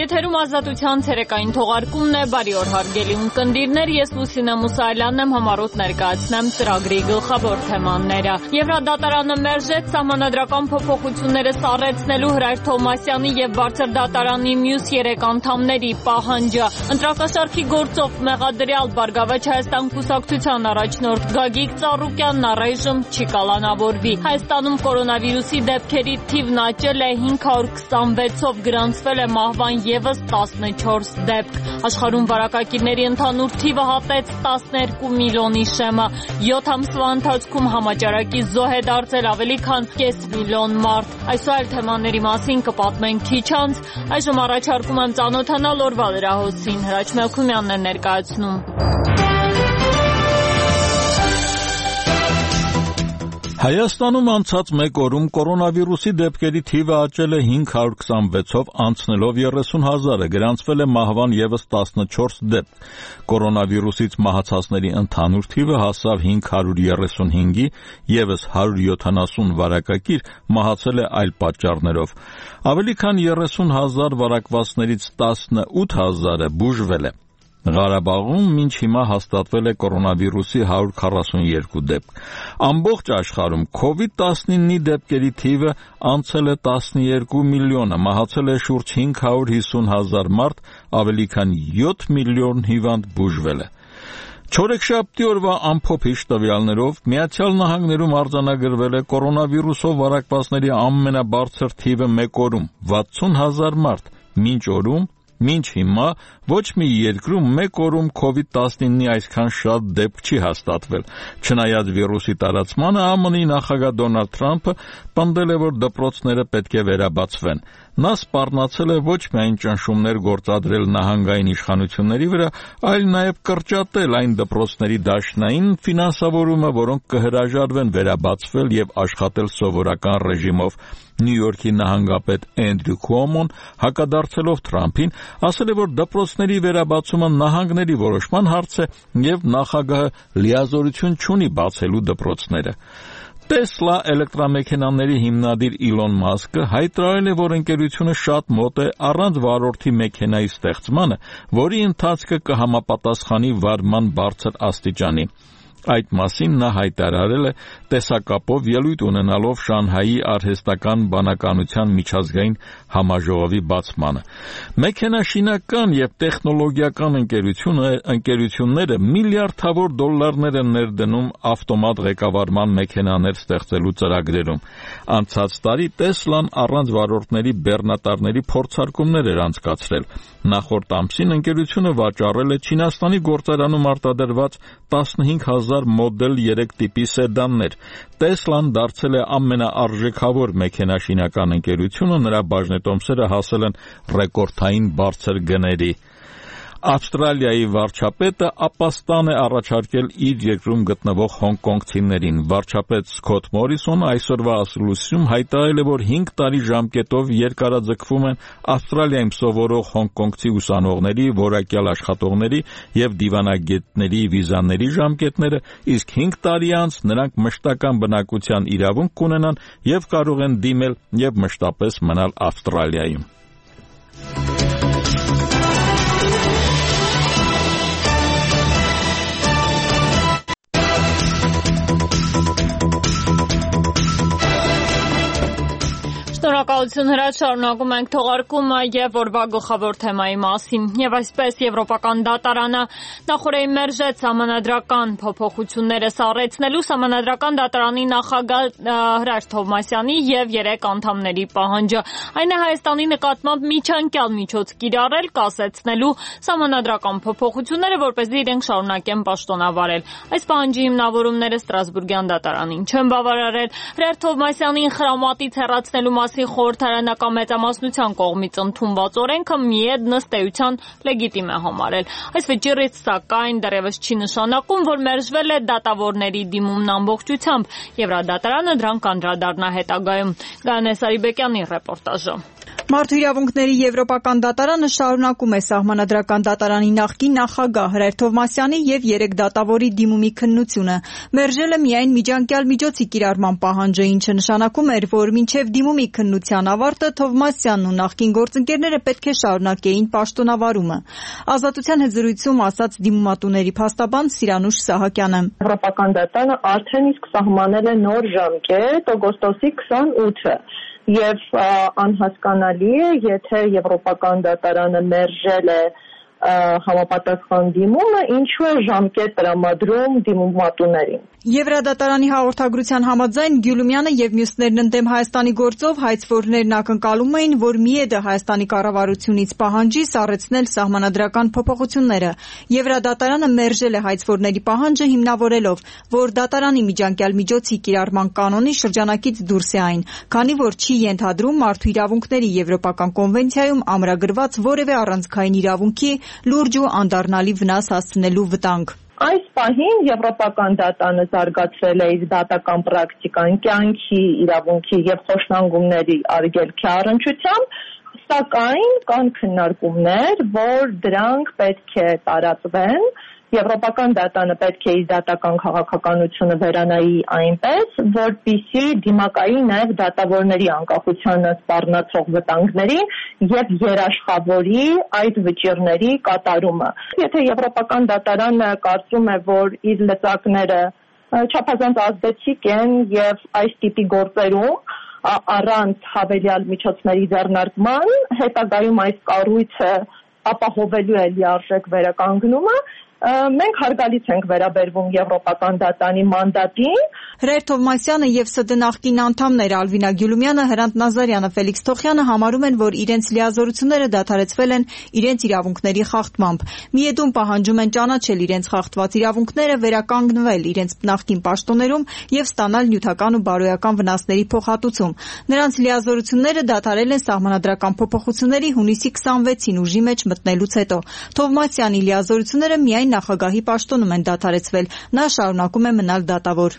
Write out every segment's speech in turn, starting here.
Եթերում ազատության ցերեկային թողարկումն է, բարի օր հարգելի ունկնդիրներ, ես Լուսինե Մուսայելյանն եմ, համառոտ ներկայացնեմ ծրագրի գլխավոր թեմաները։ Եվրադատարանը մերժեց սահմանադրական փոփոխությունները սառեցնելու Հրայր Թովմասյանի եւ Բարձր դատարանի մյուս 3 անդամների պահանջը։ Ընտրակաշառքի գործով մեղադրյալ Բարգավաճ Հայաստան կուսակցության առաջնորդ Գագիկ Ծառուկյանն առայժմ չի կալանավորվի։ Հայաստանում կորոնավիրուսի դեպքերի թիվն աճել է 526-ով, գրանցվել է մահվան եւս 14 դեպք։ Աշխարհում վարակակիրների ընդհանուր թիվը հատեց 12 միլիոնի շեմը։ 7 ամսվա ընթացքում համաճարակի զոհ է դարձել ավելի քան կես միլիոն մարդ։ Այսօր այլ թեմաների մասին կպատմենք քիչ անց։ Այժմ առաջարկում եմ ծանոթանալ օրվա լրահոսին։ Հրաչ Մելքումյանն է ներկայացնում։ Հայաստանում անցած մեկ օրում կորոնավիրուսի դեպքերի թիվը աճել է 526-ով, անցնելով 30,000-ը, գրանցվել է մահվան եւս 14 դեպք։ Կորոնավիրուսից մահացածների ընդհանուր թիվը հասավ 535-ի, եւս 170 վարակակիր մահացել է այլ պատճառներով։ Ավելի քան 30,000 վարակվածներից 18,000-ը բուժվել է։ Ղարաբաղում մինչ հիմա հաստատվել է կորոնավիրուսի 142 դեպք։ Ամբողջ աշխարհում COVID-19-ի դեպքերի թիվը անցել է 12 միլիոնը, մահացել է շուրջ 550,000 մարդ, ավելի քան 7 միլիոն հիվանդ բուժվել է։ Չորեքշաբթի օրվա ամփոփիչ տվյալներով Միացյալ Նահանգներում արձանագրվել է կորոնավիրուսով վարակվածների ամենաբարձր թիվը մեկ օրում՝ 60,000 մարդ, մինչ հիմա ոչ մի երկրում մեկ օրում COVID-19-ի այսքան շատ դեպք չի հաստատվել։ Չնայած վիրուսի տարածմանը, ԱՄՆ-ի նախագահ Դոնալդ Թրամփը պնդել է, որ դպրոցները պետք է վերաբացվեն։ Նա սպառնացել է ոչ միայն ճնշումներ գործադրել նահանգային իշխանությունների վրա, այլ նաև կրճատել այն դպրոցների դաշնային ֆինանսավորումը, որոնք կհրաժարվեն վերաբացվել եւ աշխատել սովորական ռեժիմով։ Նյու Յորքի նահանգապետ Էնդրյու Քուոմոն հակադարձելով Թրամփին ասել է, որ դպրոցների վերաբացումը նահանգների որոշման հարց է եւ նախագահը լիազորություն չունի բացելու դպրոցները։ Տեսլա էլեկտրամեքենաների հիմնադիր Իլոն Մասկը հայտարարել է, որ ընկերությունը շատ մոտ է առանց վարորդի մեքենայի ստեղծմանը, որի ընթացքը կհամապատասխանի վարման բարձր աստիճանի։ Այդ մասին նա հայտարարել է տեսակապով ելույթ ունենալով Շանհայի արհեստական բանականության միջազգային համաժողովի բացմանը։ Մեքենաշինական եւ տեխնոլոգիական ընկերությունները միլիարդավոր դոլարներ են ներդնում ավտոմատ ղեկավարման մեքենաներ ստեղծելու ծրագրերում։ Անցած տարի Տեսլան առանց վարորդների բեռնատարների փորձարկումներ էր անցկացրել։ Նախորդ ամսին ընկերությունը վաճառել է Չինաստանի գործարանում արտադրված 15,000 մոդել 3 տիպի սեդաններ։ Տեսլան դարձել է ամենաարժեքավոր մեքենաշինական ընկերությունը, նրա բաժնետոմսերը հասել են ռեկորդային բարձր գների։ Ավստրալիայի վարչապետը ապաստան է առաջարկել իր երկրում գտնվող հոնկոնգցիներին։ Վարչապետ Սքոթ Մորիսոնը այսօրվա ասուլիսում հայտարարել է, որ 5 տարի ժամկետով երկարաձգվում են Ավստրալիայում սովորող հոնկոնգցի ուսանողների, որակյալ աշխատողների եւ դիվանագետների վիզաների ժամկետները, իսկ 5 տարի անց նրանք մշտական բնակության իրավունք կունենան եւ կարող են դիմել եւ մշտապես մնալ Ավստրալիայում։ Շնորհակալություն Հրաչ, շարունակում ենք թողարկումը եւ օրվա գլխավոր թեմայի մասին։ Եվ այսպես Եվրոպական դատարանը նախորդին մերժեց սահմանադրական փոփոխությունները սառեցնելու սահմանադրական դատարանի նախագահ Հրաչ Թովմասյանի եւ 3 անդամների պահանջը։ Այն է Հայաստանի նկատմամբ միջանկյալ միջոց կիրառել, կասեցնելու սահմանադրական փոփոխությունները, որպեսզի իրենք շարունակեն պաշտոնավարել։ Այս պահանջի հիմնավորումները Ստրասբուրգյան դատարանին չեն բավարարել։ Հրաչ Թովմասյանին խրամատից հեռացնելու մասին խորհրդարանական մեծամասնության կողմից ընդունված օրենքը միեդ ըստ էության լեգիտիմ է համարել։ Այս վճիռից սակայն դեռևս չի նշանակում, որ մերժվել է դատավորների դիմումն ամբողջությամբ։ Եվրադատարանը դրան կանդրադառնա հետագայում։ Գայանե Սարիբեկյանի ռեպորտաժը։ Մարդու իրավունքների եվրոպական դատարանը շարունակում է սահմանադրական դատարանի նախկին նախագահ Հրայր Թովմասյանի և 3 դատավորի դիմումի քննությունը։ Մերժել է միայն միջանկյալ միջոցի կիրառման պահանջը, ինչը նշանակում էր, որ մինչև դիմումի քննության ավարտը Թովմասյանն ու նախկին գործընկերները պետք է շարունակեին պաշտոնավարումը։ Ազատության հետ զրույցում ասաց դիմումատուների փաստաբան Սիրանուշ Սահակյանը։ Եվրոպական դատարանը արդեն իսկ սահմանել է նոր ժամկետ օգոստոսի 28-ը։ Եվ անհասկանալի է, եթե Եվրոպական դատարանը մերժել է համապատասխան դիմումը, ինչու է ժամկետ տրամադրում դիմումատուներին։ Եվրադատարանի հաղորդագրության համաձայն Գյուլումյանը և մյուսներն ընդդեմ Հայաստանի գործով հայցվորներն ակնկալում էին, որ ՄԻԵԴ-ը Հայաստանի կառավարությունից պահանջի սառեցնել սահմանադրական փոփոխությունները։ Եվրադատարանը մերժել է հայցվորների պահանջը հիմնավորելով, որ դատարանի միջանկյալ միջոցի կիրառման կանոնի շրջանակից դուրս է այն, քանի որ չի ենթադրում մարդու իրավունքների եվրոպական կոնվենցիայում ամրագրված որևէ առանցքային իրավունքի լուրջ ու անդառնալի վնաս հասցնելու վտանգ։ Այս պահին Եվրոպական դատարանը զարգացրել է իր դատական պրակտիկան կյանքի, իրավունքի և խոշտանգումների արգելքի առնչությամբ, սակայն կան քննարկումներ, որ դրանք պետք է տարածվեն։ Եվրոպական դատարանը պետք է իր դատական քաղաքականությունը վերանայի այնպես, որպեսզի դիմակայի նաև դատավորների անկախությանը սպառնացող վտանգներին և երաշխավորի այդ վճիռների կատարումը։ Եթե Եվրոպական դատարանը կարծում է, որ իր լծակները չափազանց ազդեցիկ են և այս տիպի գործերում առանց հավելյալ միջոցների ձեռնարկման հետագայում այս կառույցը ապահովելու է լիարժեք վերականգնումը, մենք հարգալից ենք վերաբերվում Եվրոպական դատարանի մանդատին։ Հրայր Թովմասյանը և ՍԴ նախկին անդամներ Ալվինա Գյուլումյանը, Հրանտ Նազարյանը, Ֆելիքս Թոխյանը համարում են, որ իրենց լիազորությունները դադարեցվել են իրենց իրավունքների խախտմամբ։ ՄԻԵԴ-ում պահանջում են ճանաչել իրենց խախտված իրավունքները, վերականգնվել իրենց նախկին պաշտոններում և ստանալ նյութական ու բարոյական վնասների փոխհատուցում։ Նրանց լիազորությունները դադարել են սահմանադրական փոփոխությունների հունիսի 26-ին ուժի մեջ մտնելուց հետո։ Թովմասյանի լիազորությունները միայն նախագահի պաշտոնում են դադարեցվել։ Նա շարունակում է մնալ դատավոր։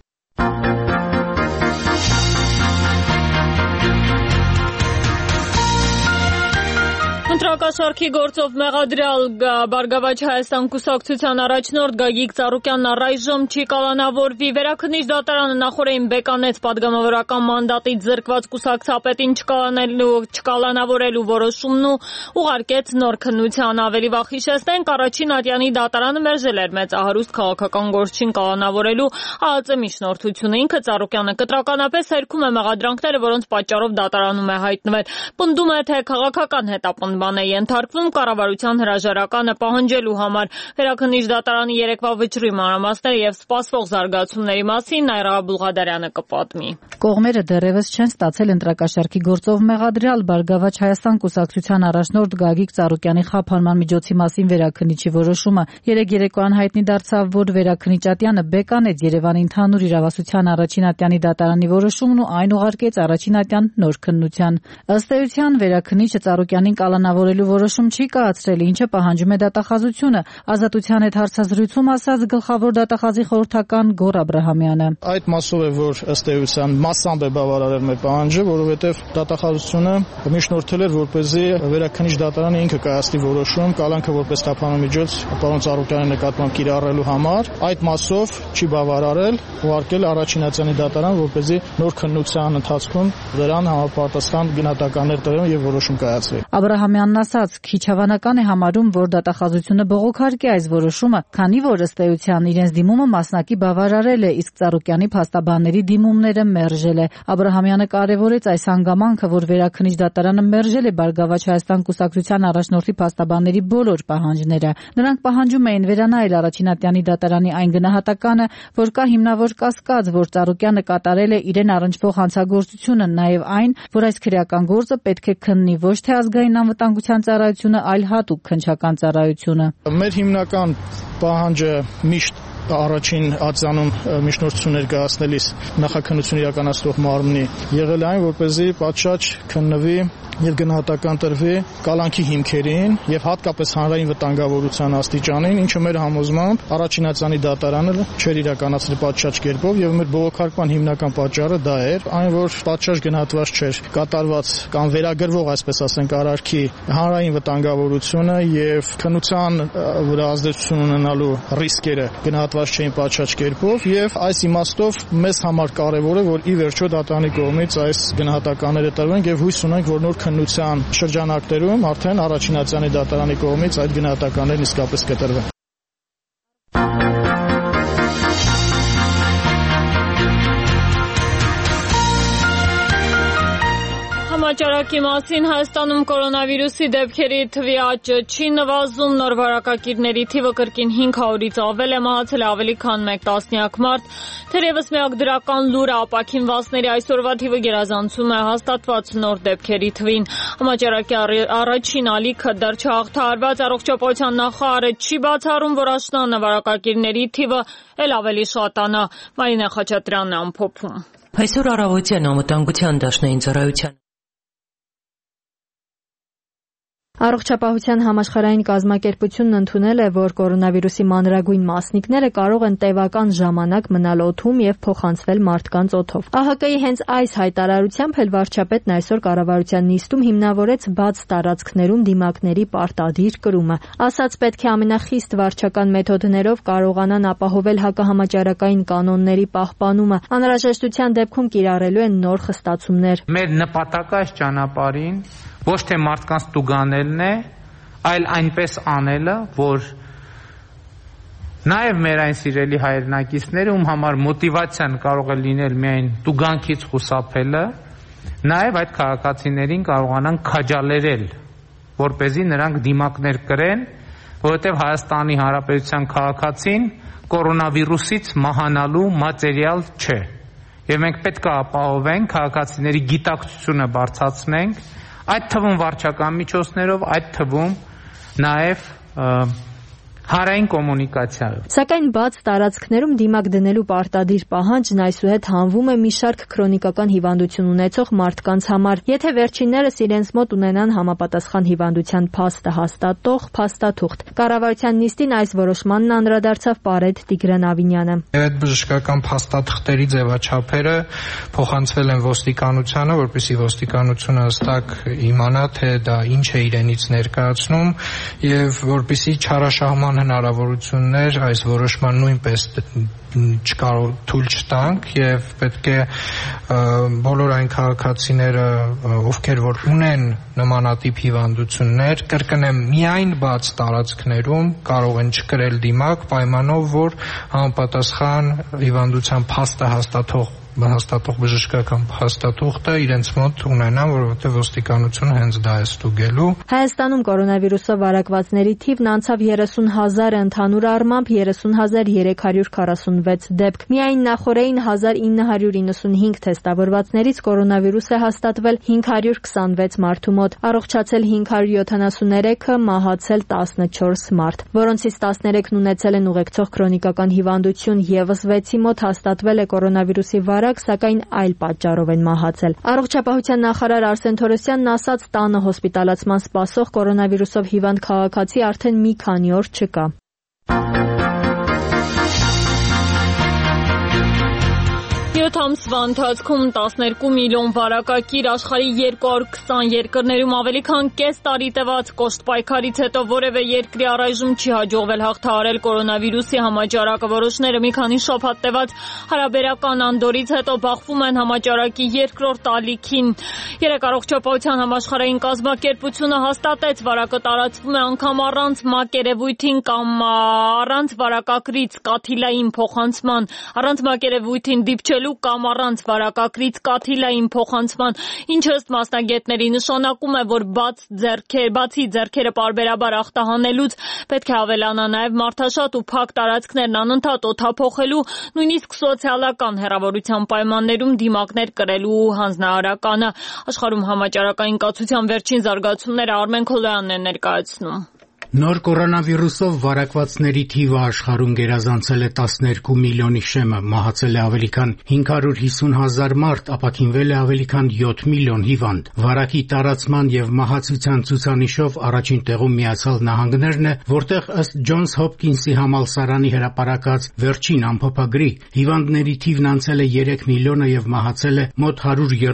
Ընտրակաշառքի գործով մեղադրյալ Բարգավաճ Հայաստան կուսակցության առաջնորդ Գագիկ Ծառուկյանն առայժմ չի կալանավորվի։ Վերաքննիչ դատարանը նախօրեին բեկանեց պատգամավորական մանդատից զրկված կուսակցապետին չկալանավորելու որոշումն ու ուղարկեց նոր քննության։ Ավելի վաղ հիշեցնենք, առաջին ատյանի դատարանը մերժել էր մեծահարուստ քաղաքական գործչին կալանավորելու ԱԱԾ միջնորդությունը։ Ինքը Ծառուկյանը կտրականապես հերքում է մեղադրանքները, որոնց պատճառով դատարանում է հայտնվել։ Պնդում է, թե քաղաքական հետապնդման է ենթարկվում կառավարության հրաժարականը պահանջելու համար։ Վերաքննիչ դատարանի երեկվա վճռի մանրամասները և սպասվող զարգացումների մասին Նայրա Բուլղադարյանը կպատմի։ Կողմերը դեռևս չեն ստացել ընտրակաշառքի գործով մեղադրյալ Բարգավաճ Հայաստան կուսակցության առաջնորդ Գագիկ Ծառուկյանի խափանման միջոցի մասին վերաքննիչի որոշումը։ Երեկ երեկոյան հայտնի դարձավ, որ վերաքննիչ ատյանը բեկանեց Երևանի ընդհանուր իրավասության առաջին ատյանի դատարանի որոշումն ու այն ուղարկեց առաջին ատյան նոր քննության։ Ըստ էության վերաքննիչը Ծառուկյանին կալանավորելու որոշում չի կայացրել, ինչը պահանջում է դատախազությունը։ Ազատության հետ հարցազրույցում ասաց գլխավոր դատախազի խորհրդական Գոռ Աբրահամյանը։ Այդ մասով է, որ ըստ էության մասամբ է բավարարել մեր պահանջը, որովհետև դատախազությունը միջնորդել էր, որպեսզի վերաքննիչ դատարանը ինքը կայացնի որոշում կալանքը որպես թափանման միջոց պարոն Ծառուկյանի նկատմամբ կիրառելու համար։ Այդ մասով չի բավարարել, ուղարկել առաջին ատյանի դատարան, որպեսզի նոր քննության ընթացքում դրան համապատասխան գնահատականներ տրեն եւ որոշում կայացվի։ Աբրահամյանն ասաց, քիչ հավանական է համարում, որ դատախազությունը բողոքարկի այս որոշումը, քանի որ ըստ էության իրենց դիմումը մասնակի բավարարել է, իսկ Ծառուկյանի փաստաբանների դիմումները մերժել է։ Աբրահամյանը կարևորեց այս հանգամանքը, որ վերաքննիչ դատարանը մերժել է Բարգավաճ Հայաստան կուսակցության առաջնորդի փաստաբանների բոլոր պահանջները։ Նրանք պահանջում էին վերանայել առաջին ատյանի դատարանի այն գնահատականը, որ կա հիմնավոր կասկած, որ Ծառուկյանը կատարել է իրեն առնչվող հանցագործությունը, նաև այն, որ այս քրեական գործը պետք է քննի ոչ թե ազգային անվտանգության ծառայությունը, այլ հատուկ քննչական ծառայությունը։ Մեր հիմնական պահանջը միշտ առաջին ատյանում միջնորդություններ կայացնելիս նախաքննություն իրականացնող մարմնի եղել այն, որպեսզի պատշաճ քննվի եւ գնահատական տրվի կալանքի հիմքերին եւ հատկապես հանրային վտանգավորության աստիճանին, ինչը մեր համոզմամբ առաջինացանի դատարանը չէր իրականացրել պատշաճ կերպով եւ մեր բողոքարկման հիմնական պատճառը դա էր, այն որ պատշաճ գնահատված չէր կատարված կամ վերագրվող, այսպես ասենք, արարքի հանրային վտանգավորությունը եւ քննության վրա ազդեցություն ունենալու ռիսկերը գնահատված չէին պատշաճ կերպով եւ այս իմաստով մեզ համար կարեւոր է, որ ի վերջո դատարանի կողմից այս գնահատականները տրվեն եւ հույս ունենք, որ նոր քննության շրջանակներում արդեն առաջինացանի դատարանի կողմից այդ գնահատականներն իսկապես կտրվեն։ Համաճարակի մասին Հայաստանում կորոնավիրուսի դեպքերի թվի աճը չի նվազում, նոր վարակակիրների թիվը կրկին 500-ից ավել է, մահացել ավելի քան 1 տասնյակ մարդ, թերևս միակ դրական լուրը ապաքինվածների այսօրվա թիվը գերազանցում է հաստատված նոր դեպքերի թվին։ Համաճարակի առաջին ալիքը դեռ չհաղթահարված, առողջապահության նախարարը չի բացառում, որ աշնանը վարակակիրների թիվը էլ ավելի շատանա։ Մարինա Խաչատրյանն է ամփոփում։ Այսօր առավոտյան անվտանգության դաշնային ծառայության Առողջապահության համաշխարհային կազմակերպությունն ընդունել է, որ կորոնավիրուսի մանրագույն մասնիկները կարող են տևական ժամանակ մնալ օդում եւ փոխանցվել մարդկանց օդով։ ԱՀԿ-ի հենց այս հայտարարությամբ էլ վարչապետն այսօր կառավարության նիստում հիմնավորեց բաց տարածքներում դիմակների պարտադիր կրումը։ Ասաց, պետք է ամենախիստ վարչական մեթոդներով կարողանան ապահովել հակահամաճարակային կանոնների պահպանումը։ Անհրաժեշտության դեպքում կիրառելու են նոր խստացումներ։ Մեր նպատակը այս ճանապարհին ոչ թե մարդկանց տուգանելն է, այլ այնպես անելը, որ նաև մեր այն սիրելի հայրենակիցները, ում համար մոտիվացիան կարող է լինել միայն տուգանքից խուսափելը, նաև այդ քաղաքացիներին կարողանան քաջալերել, որպեսզի նրանք դիմակներ կրեն, որովհետև Հայաստանի Հանրապետության քաղաքացին կորոնավիրուսից մահանալու մատերիալ չէ։ Եվ մենք պետք է ապահովենք քաղաքացիների գիտակցությունը բարձրացնենք, այդ թվում վարչական միջոցներով, այդ թվում նաև հանրային կոմունիկացիայով։ Սակայն բաց տարածքներում դիմակ դնելու պարտադիր պահանջն այսուհետ հանվում է մի շարք քրոնիկական հիվանդություն ունեցող մարդկանց համար, եթե վերջիններս իրենց մոտ ունենան համապատասխան հիվանդության փաստը հաստատող փաստաթուղթ։ Կառավարության նիստին այս որոշմանն անդրադարձավ Պարետ Տիգրան Ավինյանը։ Այդ բժշկական փաստաթղթերի ձևաչափերը փոխանցվել են ոստիկանությանը, որպեսզի ոստիկանությունը հստակ իմանա, թե դա ինչ է իրենից ներկայացնում եւ որպեսզի չարաշահման հնարավորություններ այս որոշման նույնպես թույլ չտանք եւ պետք է բոլոր այն քաղաքացիները, ովքեր որ ունեն նմանատիպ հիվանդություններ, կրկնեմ, միայն բաց տարածքներում կարող են չկրել դիմակ, պայմանով որ համապատասխան հիվանդության փաստը հաստատող բժշկական փաստաթուղթը իրենց մոտ ունենան, որովհետև ոստիկանությունը հենց դա է ստուգելու։ Հայաստանում կորոնավիրուսով վարակվածների թիվն անցավ 30,000-ը, ընդհանուր առմամբ 30,346 դեպք։ Միայն նախորդին 1995 թեստավորվածներից կորոնավիրուս է հաստատվել 526 մարդու մոտ, առողջացել 573-ը, մահացել 14 մարդ, որոնցից 13-ն ունեցել են ուղեկցող քրոնիկական հիվանդություն, եւս 6-ի մոտ հաստատվել է կորոնավիրուսի սակայն այլ պատճառով են մահացել։ Առողջապահության նախարար Արսեն Թորոսյանն ասաց, տանը հոսպիտալացման սպասող կորոնավիրուսով հիվանդ քաղաքացի արդեն մի քանի օր չկա։ 7 ամսվա ընթացքում 12 միլիոն վարակակիր աշխարհի 220 երկրներում ավելի քան կես տարի տևած կոշտ պայքարից հետո որևէ երկրի առայժմ չի հաջողվել հաղթահարել կորոնավիրուսի համաճարակը։ Որոշները մի քանի շաբաթ տևած հարաբերական անդորից հետո բախվում են համաճարակի երկրորդ ալիքին։ Երեք առողջապահության համաշխարհային կազմակերպությունը հաստատեց, վարակը տարածվում է անգամ առանց մակերևույթին կամ առանց վարակակրից կաթիլային փոխանցման, առանց մակերևույթին դիպչելու կամ առանց վարակակրից կաթիլային փոխանցման, ինչը ըստ մասնագետների նշանակում է, որ բացի ձեռքերը պարբերաբար ախտահանելուց պետք է ավելանա նաև մարդաշատ ու փակ տարածքներն անընդհատ օդափոխելու, նույնիսկ սոցիալական հեռավորության պայմաններում դիմակներ կրելու հանձնարարականը։ Աշխարհում համաճարակային կացության վերջին զարգացումները Արմեն Քոլոյանն է ներկայացնում։ Նոր կորոնավիրուսով վարակվածների թիվը աշխարհում գերազանցել է 12 միլիոնի շեմը, մահացել է ավելի քան 550,000 մարդ, ապաքինվել է ավելի քան 7 միլիոն հիվանդ։ Վարակի տարածման եւ մահացության ցուցանիշով առաջին տեղում Միացյալ Նահանգներն է, որտեղ ըստ Ջոնս Հոփքինսի համալսարանի հրապարակած վերջին ամփոփագրի հիվանդների թիվն անցել է 3 միլիոնը եւ մահացել է մոտ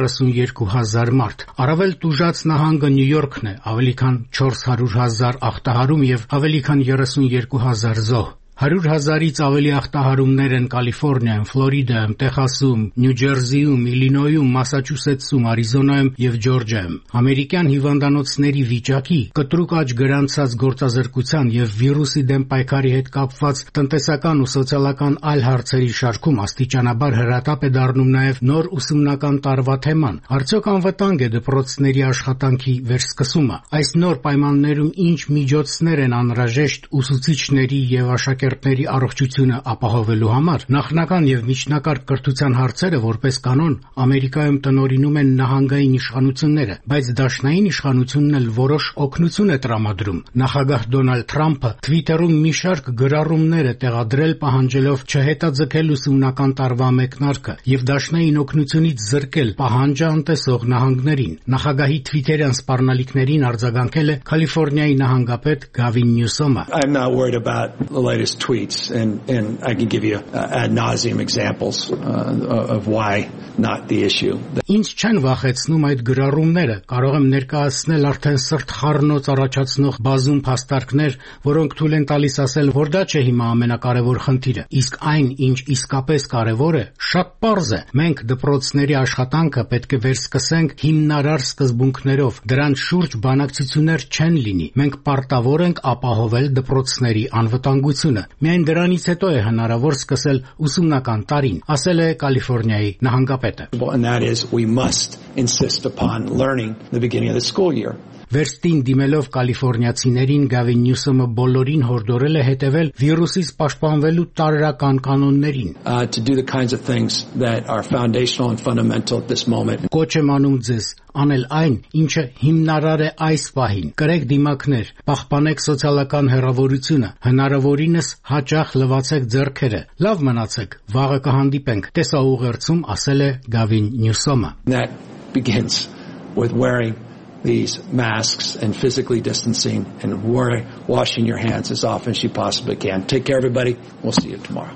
132,000 մարդ։ Առավել տուժած նահանգը Նյու Յորքն է, ավելի քան 400,000 ախտահար եւ ավելի քան 32,000 զոհ։ 100,000-ից ավելի ախտահարումներ են Կալիֆոռնիայում, Ֆլորիդայում, Տեխասում, Նյու Ջերսիում, Իլինոյում, Մասաչուսեթսում, Արիզոնայում եւ Ջորջիայում։ Ամերիկյան հիվանդանոցների վիճակի, կտրուկ աճ գրանցած գործազրկության եւ վիրուսի դեմ պայքարի հետ կապված տնտեսական ու սոցիալական այլ հարցերի շարքում աստիճանաբար հրատապ է դառնում նաեւ նոր ուսումնական տարվա թեման։ Արդյոք անվտանգ է դպրոցների աշխատանքի վերսկսումը։ Այս նոր պայմաններում ինչ միջոցներ են անհրաժեշտ ուսուցիչների եւ աշակերտների առողջությունը ապահովելու համար։ Նախնական եւ միջնակարգ կրթության հարցերը որպես կանոն Ամերիկայում տնօրինում են նահանգային իշխանությունները, բայց դաշնային իշխանությունն էլ որոշ օգնություն է տրամադրում։ Նախագահ Դոնալդ Թրամփը Twitter-ում մի շարք գրառումներ է տեղադրել պահանջելով չհետաձգել ուսումնական տարվա մեկնարկը եւ դաշնային օգնությունից զրկել պահանջը անտեսող նահանգներին։ Նախագահի Twitter-յան սպառնալիքներին արձագանքել է Կալիֆոռնիայի նահանգապետ Գավին Նյուսոմը։ I'm not worried about the latest tweets, and I can give you ad nauseum examples of why not the issue. Ինչ չեն վախեցնում այդ գրառումները, կարող եմ ներկայացնել արդեն սրտխառնոց առաջացնող բազում փաստարկներ, որոնք թույլ են տալիս ասել, որ դա չէ հիմա ամենակարևոր խնդիրը։ Իսկ այն, ինչ իսկապես կարևոր է, շատ պարզ է։ Մենք դպրոցների աշխատանքը պետք է վերսկսենք հիմնարար սկզբունքներով։ Դրանց շուրջ բանակցություններ չեն լինի։ Մենք պարտավոր ենք ապահովել դպրոցների անվտանգությունը։ Միայն դրանից հետո է հնարավոր սկսել ուսումնական տարին, ասել է Կալիֆոռնիայի նահանգապետը։ And that is, we must insist upon learning the beginning of the school year. Վերստին դիմելով կալիֆոռնիացիներին Գավին Նյուսոմը բոլորին հորդորել է հետևել վիրուսից պաշտպանվելու տարրական կանոններին։ To do the kinds of things that are foundational and fundamental at this moment. Կոչ եմ անում ձեզ անել այն, ինչը հիմնարար է այս պահին։ Կրեք դիմակներ, պահպանեք սոցիալական հեռավորությունը, հնարավորինս հաճախ լվացեք ձեռքերը։ Լավ մնացեք, վաղը կհանդիպենք։ Տեսաուղերձում ասել է Գավին Նյուսոմը։ That begins with wearing these masks and physically distancing and washing your hands as often as you possibly can. Take care, everybody. We'll see you tomorrow.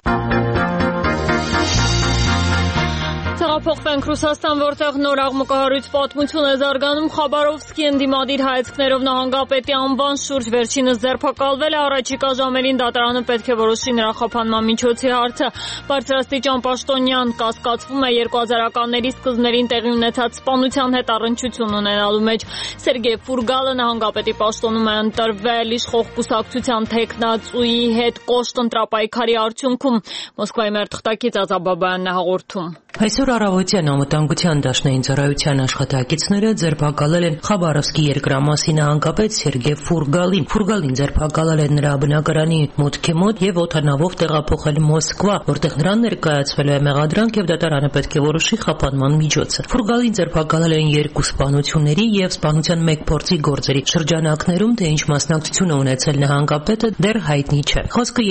Տեղափոխվենք Ռուսաստան, որտեղ նոր աղմկահարույց պատմություն է զարգանում։ Խաբարովսկի ընդդիմադիր հայացքներով նահանգապետի անվան շուրջ վերջինս ձերբակալվել է։ Առաջիկա ժամերին դատարանը պետք է որոշի նրա խափանման միջոցի հարցը։ Բարձրաստիճան պաշտոնյան կասկածվում է 2000-ականների սկզբներին տեղի ունեցած սպանության հետ առնչություն ունենալու մեջ։ Սերգեյ Ֆուրգալը նահանգապետի պաշտոնում է ընտրվել իշխող կուսակցության թեկնածուի հետ կոշտ ընտրապայքարի արդյունքում։ Մոսկվայի մեր թղթակից Ազա Բաբայանն է հաղորդում։ Այսօր առավոտյան անվտանգության դաշնային ծառայության աշխատակիցները ձերբակալել են Խաբարովսկի երկրամասի նահանգապետ Սերգեյ Ֆուրգալին։ Ֆուրգալին ձերբակալել են նրա բնակարանի մուտքի մոտ եւ օդանավով տեղափոխել Մոսկվա, որտեղ նրան ներկայացվել է մեղադրանք եւ դատարանը պետք է որոշի խափանման միջոցը։ Ֆուրգալին ձերբակալել են երկու սպանությունների եւ սպանության մեկ փորձի գործերի շրջանակներում, թե ինչ մասնակցություն է ունեցել նահանգապետը, դեռ հայտնի չէ։ Խոսքը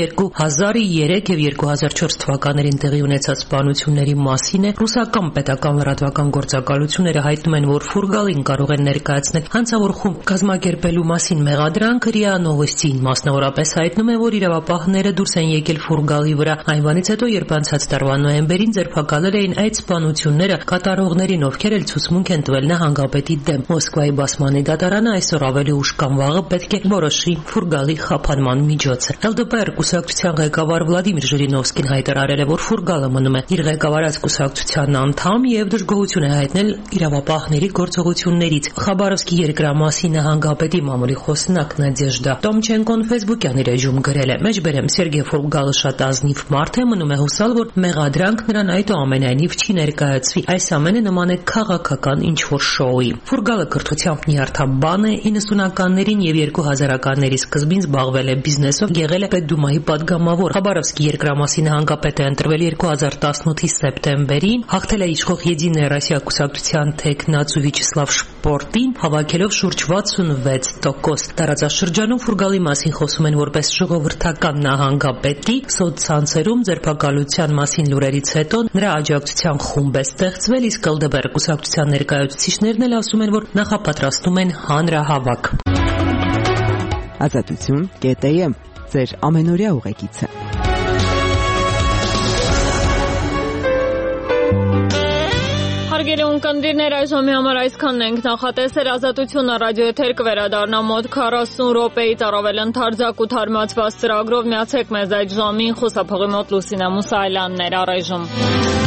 2003 եւ 2004 թվականներին տեղի ունեցած սպանությունների մասին է։ Ռուսական պետական լրատվական գործակալությունները հայտնում են, որ Ֆուրգալին կարող են ներկայացնել հանցավոր խումբ կազմակերպելու մասին մեղադրանք։ ՌԻԱ Նովոստին մասնավորապես հայտնում է, որ իրավապահները դուրս են եկել Ֆուրգալի վրա այն բանից հետո, երբ անցած տարվա նոյեմբերին ձերբակալել էին այդ սպանությունները կատարողներին, ովքեր էլ ցուցմունք են տվել նահանգապետի դեմ։ Մոսկվայի բասմանի դատարանը այսօր ավելի ուշ կամ վաղը պետք է որոշի Ֆուրգալի խափանման միջոցը։ ԼԴՊ կուսակցության ղեկավար Վլադիմիր Ժիրինովսկին հայտարարել է, որ Ֆուրգալը մնում է իր ղեկավարած կուսակցության անդամ եւ դժգոհություն է հայտնել իրավապահների գործողություններից։ Խաբարովսկի երկրամասի նահանգապետի մամուլի խոսնակ Նադեժդա Տոմչենկոն Facebook-յան իր էջում գրել է. «Մեջբերեմ Սերգեյ Ֆուրգալը շատ ազնիվ մարդ է, մնում է հուսալ, որ մեղադրանք նրան այդուամենայնիվ չի ներկայացվի։ Այս ամենը նման է քաղաքական ինչ-որ շոուի։ Ֆուրգալը կրթությամբ նյարդաբան է, 90-ականներին եւ 2000-ականների սկզբին զբաղվել է բիզնեսով, եղել է Պետդումայի պատգամավոր։ Խաբարովսկի երկրամասի նահանգապետ է ընտրվել 2018-ի սեպտեմբերին, հաղթել է իշխող Եդինայա Ռոսիա կուսակցության թեկնածու Վիաչեսլավ Շպորտին, հավաքելով շուրջ 66%։ Տարածաշրջանում ֆուրգալի մասին խոսում են որպես ժողովրդական նահանգապետի, սոցցանցերում ձերբակալության մասին լուրերից հետո նրա աջակցության խումբ է ստեղծվել, իսկ ԼԴԲ կուսակցության ներկայացուցիչներն էլ ասում են, որ նախապատրաստում են հանրահավաք։ Ազատություն.am ձեր ամենօրյա ուղեկիցը։ Հարգելի ունկնդիրներ, այժմի համար այսքանն ենք նախատեսել։ Ազատությունը ռադիոեթեր կվերադառնա մոտ 40 րոպեից առավել ընդարձակ ու թարմացված ծրագրով։ Միացեք մեզ այդ ժամին, խոսափողի մոտ Լուսինե Մուսայելյանն էր առայժմ։